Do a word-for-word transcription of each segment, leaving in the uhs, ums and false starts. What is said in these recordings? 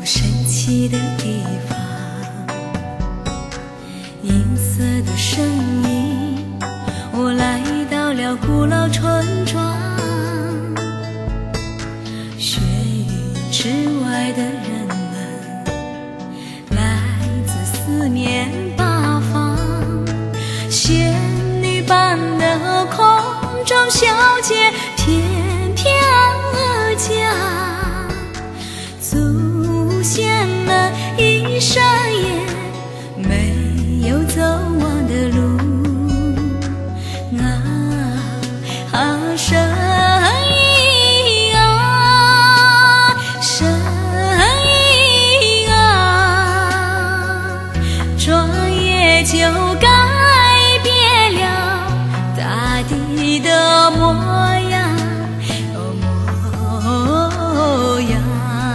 神奇的地方，银色的声音，我来到了古老村庄。雪域之外的人们，来自四面八方，仙女般的空中小姐翩翩而降，祖先们一生也没有走完的路啊啊！神医啊，神医啊，转眼就改变了大地的模样，哦模样。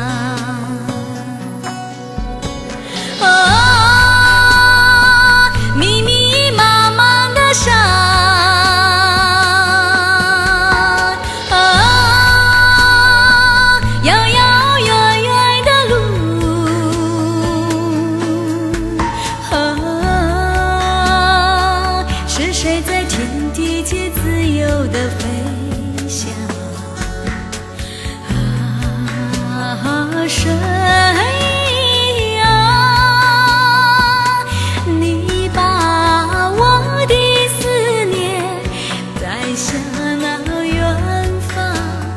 神医啊，你把我的思念带向那远方，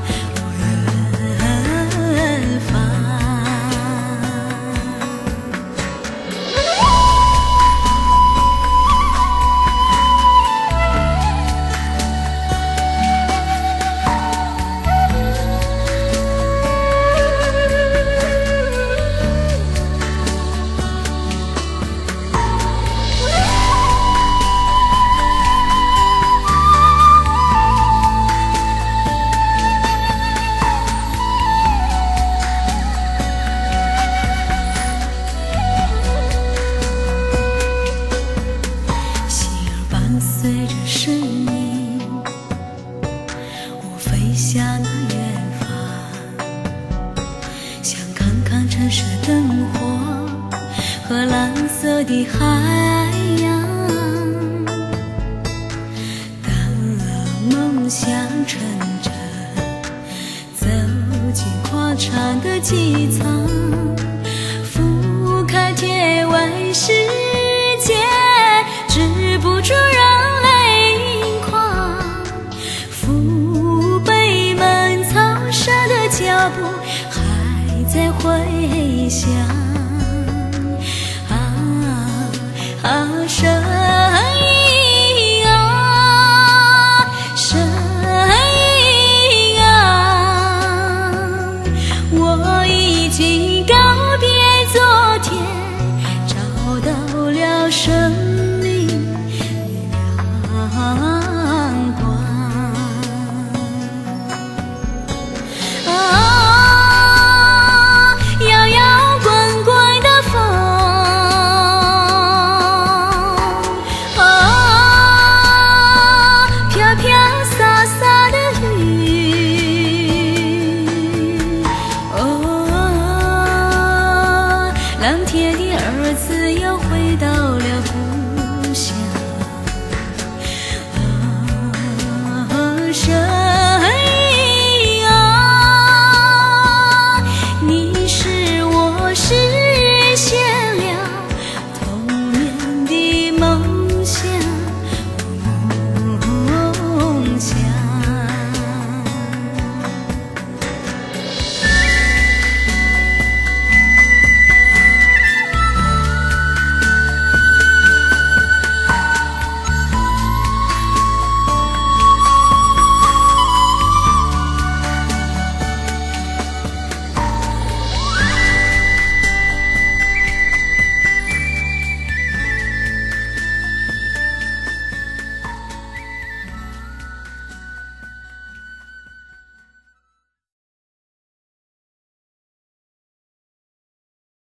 远方。随着声音，我飞向那远方，想看看城市灯火和蓝色的海洋。当梦想成真，走进宽敞的机舱，俯瞰天外世界，止不住人脚步还在回响啊啊！神医啊，神医啊，我已经告别昨天，找到了生命的亮光。蓝天的儿子又回到了故